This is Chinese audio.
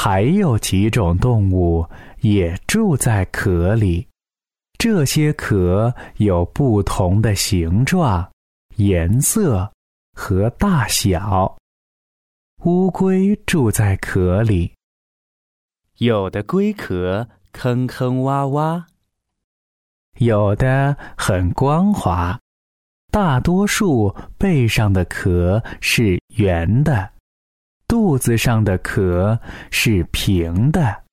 还有几种动物也住在壳里，这些壳有不同的形状、颜色和大小。乌龟住在壳里，有的龟壳坑坑洼洼，有的很光滑，大多数背上的壳是圆的，肚子上的壳是平的。